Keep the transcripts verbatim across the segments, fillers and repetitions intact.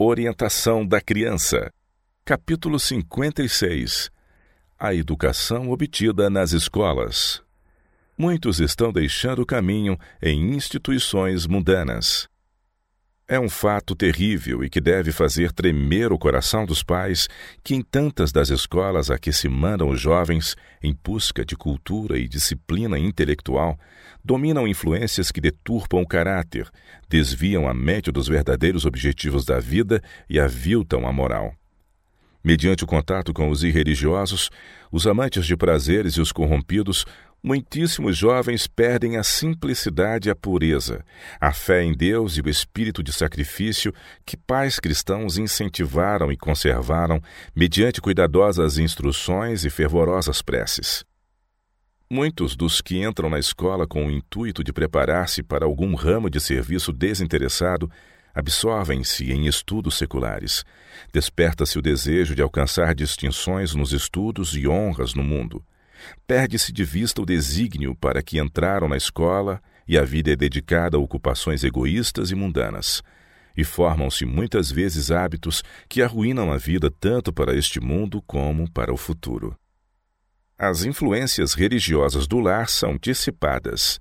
Orientação da criança. Capítulo cinquenta e seis. A educação obtida nas escolas. Muitos estão deixando o caminho em instituições mundanas. É um fato terrível e que deve fazer tremer o coração dos pais que em tantas das escolas a que se mandam os jovens em busca de cultura e disciplina intelectual, dominam influências que deturpam o caráter, desviam a mente dos verdadeiros objetivos da vida e aviltam a moral. Mediante o contato com os irreligiosos, os amantes de prazeres e os corrompidos, muitíssimos jovens perdem a simplicidade e a pureza, a fé em Deus e o espírito de sacrifício que pais cristãos incentivaram e conservaram mediante cuidadosas instruções e fervorosas preces. Muitos dos que entram na escola com o intuito de preparar-se para algum ramo de serviço desinteressado absorvem-se em estudos seculares. Desperta-se o desejo de alcançar distinções nos estudos e honras no mundo. Perde-se de vista o desígnio para que entraram na escola e a vida é dedicada a ocupações egoístas e mundanas. E formam-se muitas vezes hábitos que arruinam a vida tanto para este mundo como para o futuro. As influências religiosas do lar são dissipadas.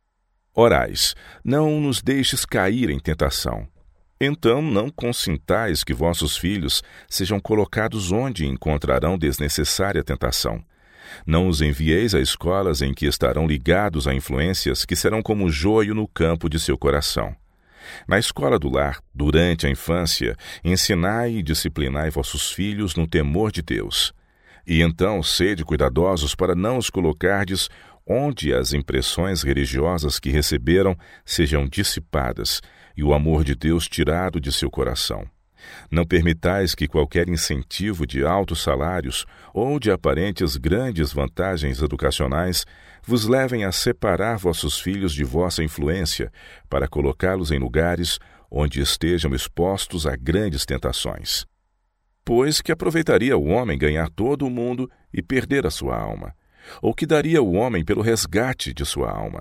Orais, não nos deixes cair em tentação. Então não consintais que vossos filhos sejam colocados onde encontrarão desnecessária tentação. Não os envieis a escolas em que estarão ligados a influências que serão como joio no campo de seu coração. Na escola do lar, durante a infância, ensinai e disciplinai vossos filhos no temor de Deus. E então sede cuidadosos para não os colocardes onde as impressões religiosas que receberam sejam dissipadas e o amor de Deus tirado de seu coração. Não permitais que qualquer incentivo de altos salários ou de aparentes grandes vantagens educacionais vos levem a separar vossos filhos de vossa influência para colocá-los em lugares onde estejam expostos a grandes tentações. Pois que aproveitaria o homem ganhar todo o mundo e perder a sua alma? Ou que daria o homem pelo resgate de sua alma?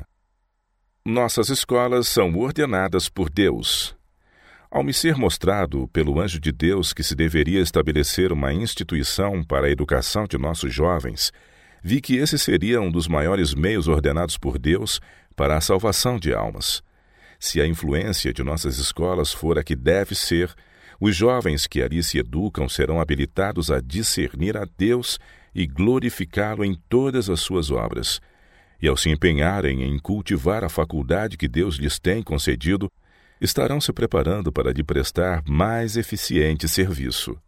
Nossas escolas são ordenadas por Deus. Ao me ser mostrado pelo anjo de Deus que se deveria estabelecer uma instituição para a educação de nossos jovens, vi que esse seria um dos maiores meios ordenados por Deus para a salvação de almas. Se a influência de nossas escolas for a que deve ser, os jovens que ali se educam serão habilitados a discernir a Deus e glorificá-lo em todas as suas obras. E ao se empenharem em cultivar a faculdade que Deus lhes tem concedido, estarão se preparando para lhe prestar mais eficiente serviço.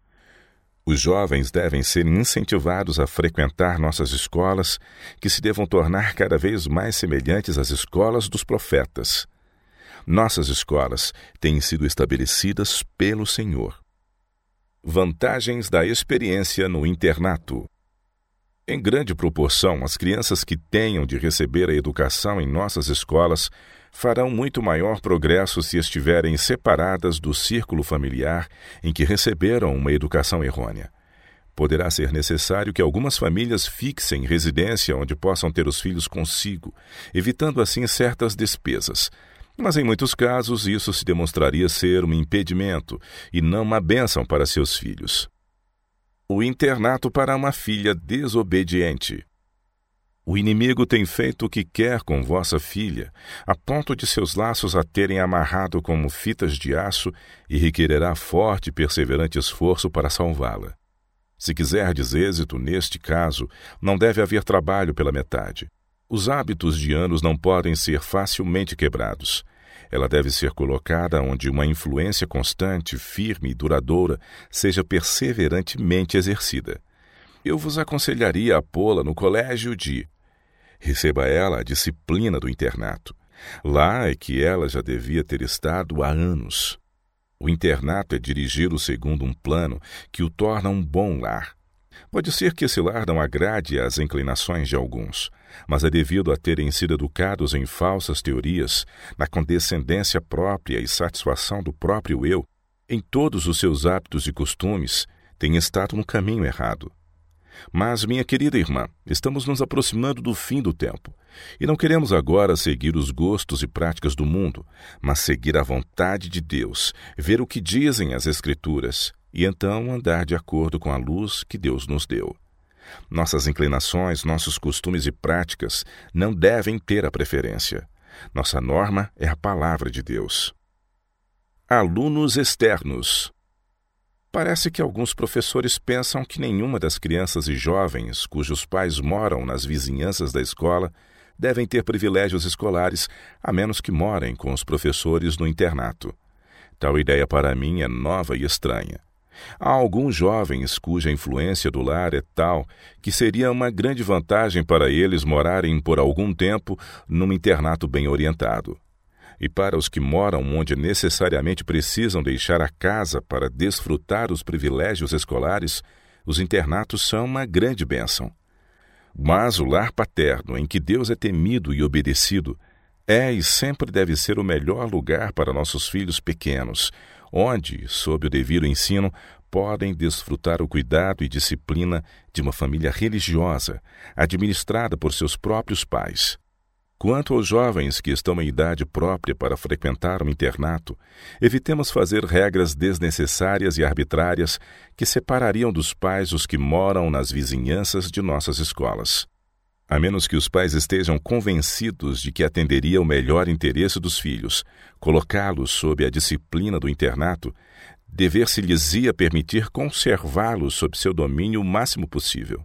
Os jovens devem ser incentivados a frequentar nossas escolas, que se devam tornar cada vez mais semelhantes às escolas dos profetas. Nossas escolas têm sido estabelecidas pelo Senhor. Vantagens da experiência no internato. Em grande proporção, as crianças que tenham de receber a educação em nossas escolas farão muito maior progresso se estiverem separadas do círculo familiar em que receberam uma educação errônea. Poderá ser necessário que algumas famílias fixem residência onde possam ter os filhos consigo, evitando assim certas despesas. Mas em muitos casos isso se demonstraria ser um impedimento e não uma bênção para seus filhos. O internato para uma filha desobediente. O inimigo tem feito o que quer com vossa filha, a ponto de seus laços a terem amarrado como fitas de aço e requererá forte e perseverante esforço para salvá-la. Se quiserdes êxito neste caso, não deve haver trabalho pela metade. Os hábitos de anos não podem ser facilmente quebrados. Ela deve ser colocada onde uma influência constante, firme e duradoura seja perseverantemente exercida. Eu vos aconselharia a pô-la no colégio de... Receba ela a disciplina do internato. Lá é que ela já devia ter estado há anos. O internato é dirigido segundo um plano que o torna um bom lar. Pode ser que esse lar não agrade às inclinações de alguns, mas é devido a terem sido educados em falsas teorias, na condescendência própria e satisfação do próprio eu, em todos os seus hábitos e costumes, têm estado no caminho errado. Mas, minha querida irmã, estamos nos aproximando do fim do tempo. E não queremos agora seguir os gostos e práticas do mundo, mas seguir a vontade de Deus, ver o que dizem as Escrituras e então andar de acordo com a luz que Deus nos deu. Nossas inclinações, nossos costumes e práticas não devem ter a preferência. Nossa norma é a palavra de Deus. Alunos externos. Parece que alguns professores pensam que nenhuma das crianças e jovens cujos pais moram nas vizinhanças da escola devem ter privilégios escolares, a menos que morem com os professores no internato. Tal ideia para mim é nova e estranha. Há alguns jovens cuja influência do lar é tal que seria uma grande vantagem para eles morarem por algum tempo num internato bem orientado. E para os que moram onde necessariamente precisam deixar a casa para desfrutar os privilégios escolares, os internatos são uma grande bênção. Mas o lar paterno, em que Deus é temido e obedecido, é e sempre deve ser o melhor lugar para nossos filhos pequenos, onde, sob o devido ensino, podem desfrutar o cuidado e disciplina de uma família religiosa, administrada por seus próprios pais. Quanto aos jovens que estão em idade própria para frequentar um internato, evitemos fazer regras desnecessárias e arbitrárias que separariam dos pais os que moram nas vizinhanças de nossas escolas. A menos que os pais estejam convencidos de que atenderia o melhor interesse dos filhos, colocá-los sob a disciplina do internato, dever-se-lhes-ia permitir conservá-los sob seu domínio o máximo possível.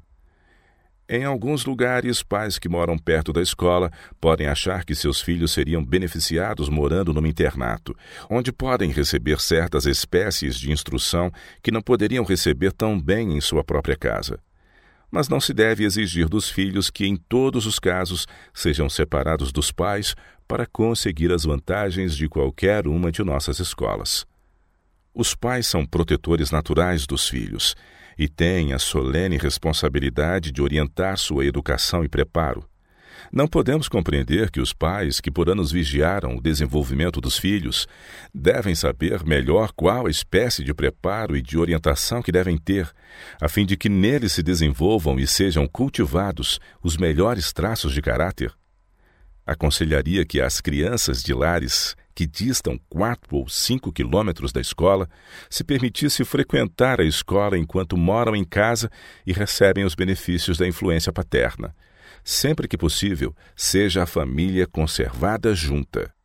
Em alguns lugares, pais que moram perto da escola podem achar que seus filhos seriam beneficiados morando num internato, onde podem receber certas espécies de instrução que não poderiam receber tão bem em sua própria casa. Mas não se deve exigir dos filhos que, em todos os casos, sejam separados dos pais para conseguir as vantagens de qualquer uma de nossas escolas. Os pais são protetores naturais dos filhos e têm a solene responsabilidade de orientar sua educação e preparo. Não podemos compreender que os pais, que por anos vigiaram o desenvolvimento dos filhos, devem saber melhor qual espécie de preparo e de orientação que devem ter, a fim de que neles se desenvolvam e sejam cultivados os melhores traços de caráter. Aconselharia que as crianças de lares que distam quatro ou cinco quilômetros da escola se permitisse frequentar a escola enquanto moram em casa e recebem os benefícios da influência paterna. Sempre que possível, seja a família conservada junta.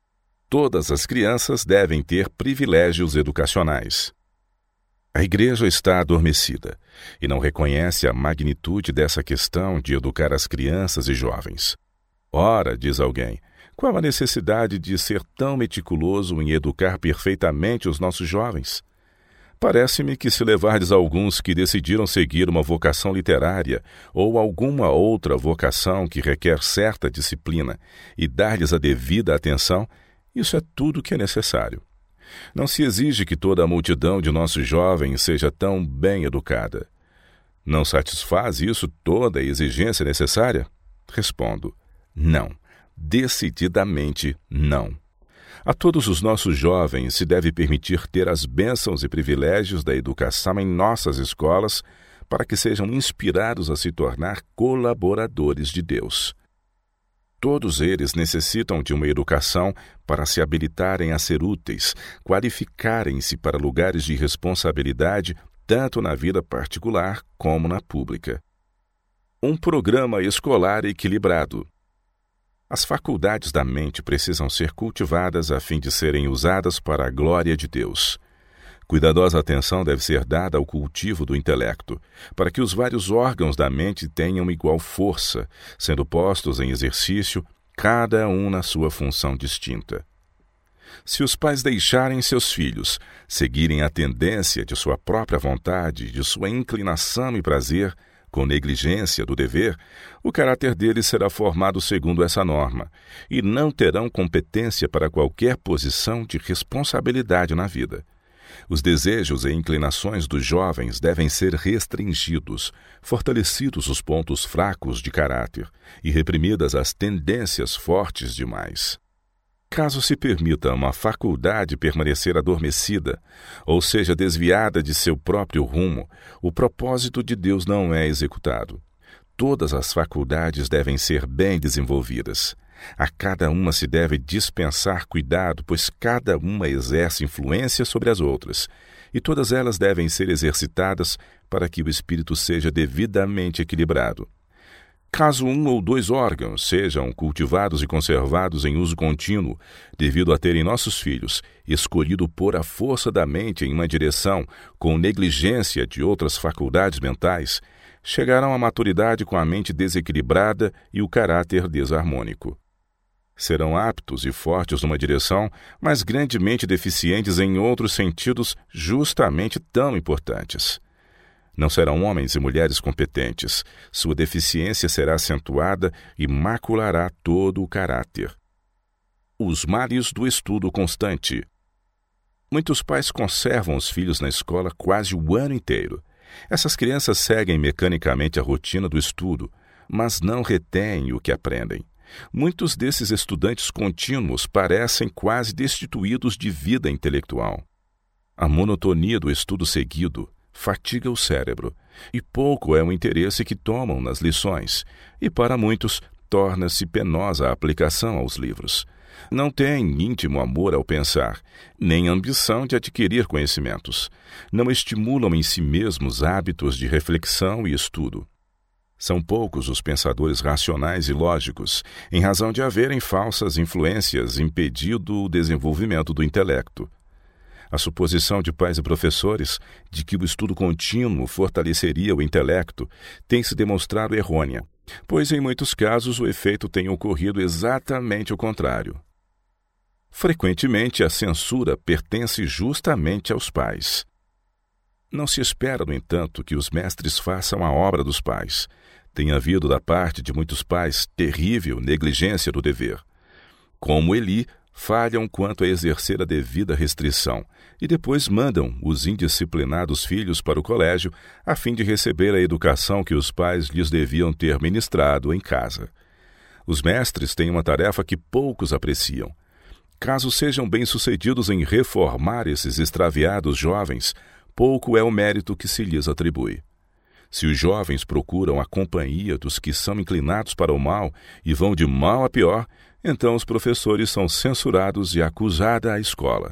Todas as crianças devem ter privilégios educacionais. A igreja está adormecida e não reconhece a magnitude dessa questão de educar as crianças e jovens. Ora, diz alguém, qual a necessidade de ser tão meticuloso em educar perfeitamente os nossos jovens? Parece-me que se levardes alguns que decidiram seguir uma vocação literária ou alguma outra vocação que requer certa disciplina e dar-lhes a devida atenção, isso é tudo que é necessário. Não se exige que toda a multidão de nossos jovens seja tão bem educada. Não satisfaz isso toda a exigência necessária? Respondo, não. Decididamente não. A todos os nossos jovens se deve permitir ter as bênçãos e privilégios da educação em nossas escolas para que sejam inspirados a se tornar colaboradores de Deus. Todos eles necessitam de uma educação para se habilitarem a ser úteis, qualificarem-se para lugares de responsabilidade tanto na vida particular como na pública. Um programa escolar equilibrado. As faculdades da mente precisam ser cultivadas a fim de serem usadas para a glória de Deus. Cuidadosa atenção deve ser dada ao cultivo do intelecto, para que os vários órgãos da mente tenham igual força, sendo postos em exercício, cada um na sua função distinta. Se os pais deixarem seus filhos seguirem a tendência de sua própria vontade, de sua inclinação e prazer, com negligência do dever, o caráter deles será formado segundo essa norma, e não terão competência para qualquer posição de responsabilidade na vida. Os desejos e inclinações dos jovens devem ser restringidos, fortalecidos os pontos fracos de caráter e reprimidas as tendências fortes demais. Caso se permita uma faculdade permanecer adormecida, ou seja desviada de seu próprio rumo, o propósito de Deus não é executado. todas as faculdades devem ser bem desenvolvidas. A cada uma se deve dispensar cuidado, pois cada uma exerce influência sobre as outras, e todas elas devem ser exercitadas para que o espírito seja devidamente equilibrado. Caso um ou dois órgãos sejam cultivados e conservados em uso contínuo, devido a terem nossos filhos escolhido pôr a força da mente em uma direção com negligência de outras faculdades mentais, chegarão à maturidade com a mente desequilibrada e o caráter desarmônico. Serão aptos e fortes numa direção, mas grandemente deficientes em outros sentidos justamente tão importantes. Não serão homens e mulheres competentes. Sua deficiência será acentuada e maculará todo o caráter. Os males do estudo constante. Muitos pais conservam os filhos na escola quase o ano inteiro. Essas crianças seguem mecanicamente a rotina do estudo, mas não retêm o que aprendem. Muitos desses estudantes contínuos parecem quase destituídos de vida intelectual. A monotonia do estudo seguido fatiga o cérebro, e pouco é o interesse que tomam nas lições, e para muitos torna-se penosa a aplicação aos livros. Não têm íntimo amor ao pensar, nem ambição de adquirir conhecimentos. Não estimulam em si mesmos hábitos de reflexão e estudo. São poucos os pensadores racionais e lógicos, em razão de haverem falsas influências impedido o desenvolvimento do intelecto. A suposição de pais e professores de que o estudo contínuo fortaleceria o intelecto tem se demonstrado errônea, pois em muitos casos o efeito tem ocorrido exatamente o contrário. Frequentemente a censura pertence justamente aos pais. Não se espera, no entanto, que os mestres façam a obra dos pais. Tem havido da parte de muitos pais terrível negligência do dever. Como Eli, falham quanto a exercer a devida restrição e depois mandam os indisciplinados filhos para o colégio a fim de receber a educação que os pais lhes deviam ter ministrado em casa. Os mestres têm uma tarefa que poucos apreciam. Caso sejam bem-sucedidos em reformar esses extraviados jovens, pouco é o mérito que se lhes atribui. Se os jovens procuram a companhia dos que são inclinados para o mal e vão de mal a pior, então os professores são censurados e acusada a escola.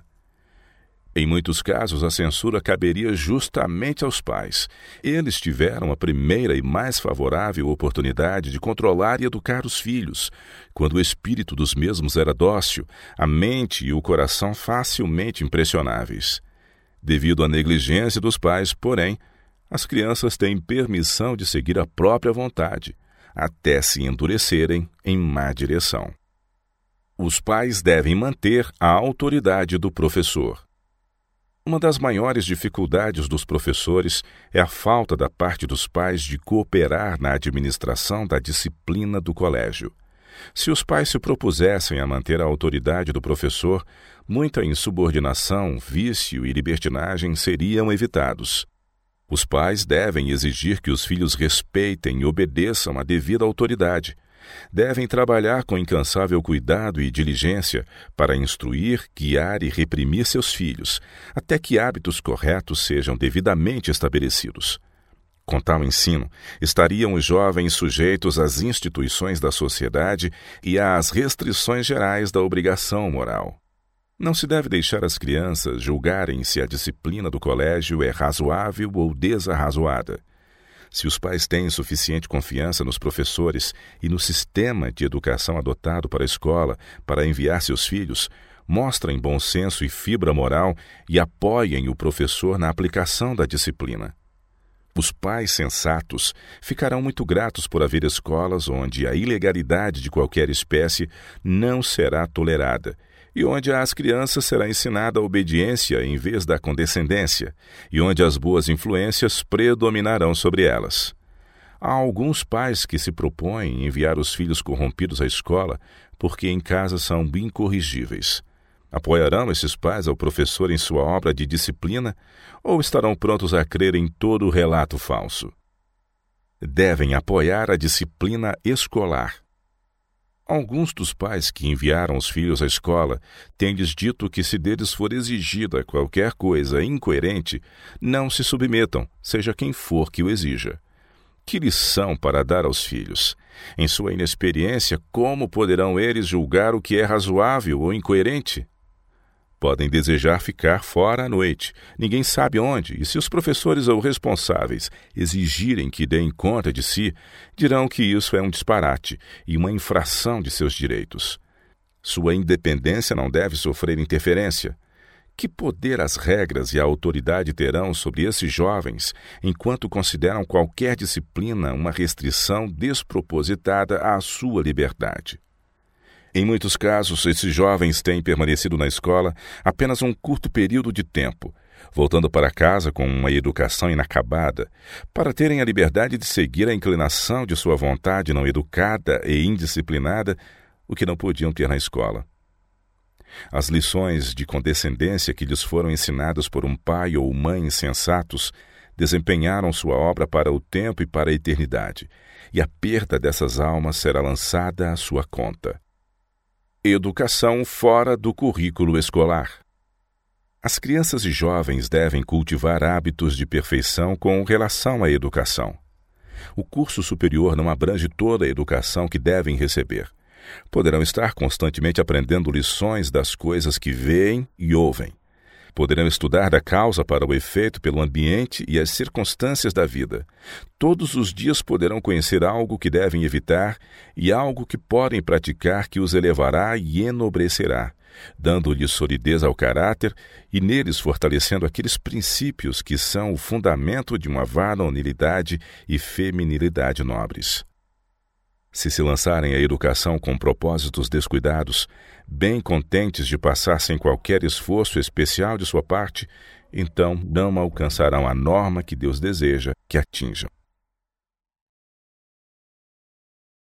Em muitos casos, a censura caberia justamente aos pais. Eles tiveram a primeira e mais favorável oportunidade de controlar e educar os filhos, quando o espírito dos mesmos era dócil, a mente e o coração facilmente impressionáveis. Devido à negligência dos pais, porém, as crianças têm permissão de seguir a própria vontade, até se endurecerem em má direção. Os pais devem manter a autoridade do professor. Uma das maiores dificuldades dos professores é a falta da parte dos pais de cooperar na administração da disciplina do colégio. Se os pais se propusessem a manter a autoridade do professor, muita insubordinação, vício e libertinagem seriam evitados. Os pais devem exigir que os filhos respeitem e obedeçam à devida autoridade. Devem trabalhar com incansável cuidado e diligência para instruir, guiar e reprimir seus filhos, até que hábitos corretos sejam devidamente estabelecidos. Com tal ensino, estariam os jovens sujeitos às instituições da sociedade e às restrições gerais da obrigação moral. Não se deve deixar as crianças julgarem se a disciplina do colégio é razoável ou desarrazoada. Se os pais têm suficiente confiança nos professores e no sistema de educação adotado para a escola para enviar seus filhos, mostrem bom senso e fibra moral e apoiem o professor na aplicação da disciplina. Os pais sensatos ficarão muito gratos por haver escolas onde a ilegalidade de qualquer espécie não será tolerada, e onde às crianças será ensinada a obediência em vez da condescendência, e onde as boas influências predominarão sobre elas. Há alguns pais que se propõem enviar os filhos corrompidos à escola porque em casa são incorrigíveis. Apoiarão esses pais ao professor em sua obra de disciplina ou estarão prontos a crer em todo o relato falso? Devem apoiar a disciplina escolar. Alguns dos pais que enviaram os filhos à escola têm-lhes dito que se deles for exigida qualquer coisa incoerente, não se submetam, seja quem for que o exija. Que lição para dar aos filhos! Em sua inexperiência, como poderão eles julgar o que é razoável ou incoerente? Podem desejar ficar fora à noite, ninguém sabe onde, e se os professores ou responsáveis exigirem que deem conta de si, dirão que isso é um disparate e uma infração de seus direitos. Sua independência não deve sofrer interferência. Que poder as regras e a autoridade terão sobre esses jovens, enquanto consideram qualquer disciplina uma restrição despropositada à sua liberdade? Em muitos casos, esses jovens têm permanecido na escola apenas um curto período de tempo, voltando para casa com uma educação inacabada, para terem a liberdade de seguir a inclinação de sua vontade não educada e indisciplinada, o que não podiam ter na escola. As lições de condescendência que lhes foram ensinadas por um pai ou mãe insensatos desempenharam sua obra para o tempo e para a eternidade, e a perda dessas almas será lançada à sua conta. Educação fora do currículo escolar. As crianças e jovens devem cultivar hábitos de perfeição com relação à educação. O curso superior não abrange toda a educação que devem receber. Poderão estar constantemente aprendendo lições das coisas que veem e ouvem. Poderão estudar da causa para o efeito pelo ambiente e as circunstâncias da vida. Todos os dias poderão conhecer algo que devem evitar e algo que podem praticar que os elevará e enobrecerá, dando-lhes solidez ao caráter e neles fortalecendo aqueles princípios que são o fundamento de uma varonilidade e feminilidade nobres. Se se lançarem à educação com propósitos descuidados, bem contentes de passar sem qualquer esforço especial de sua parte, então não alcançarão a norma que Deus deseja que atinjam.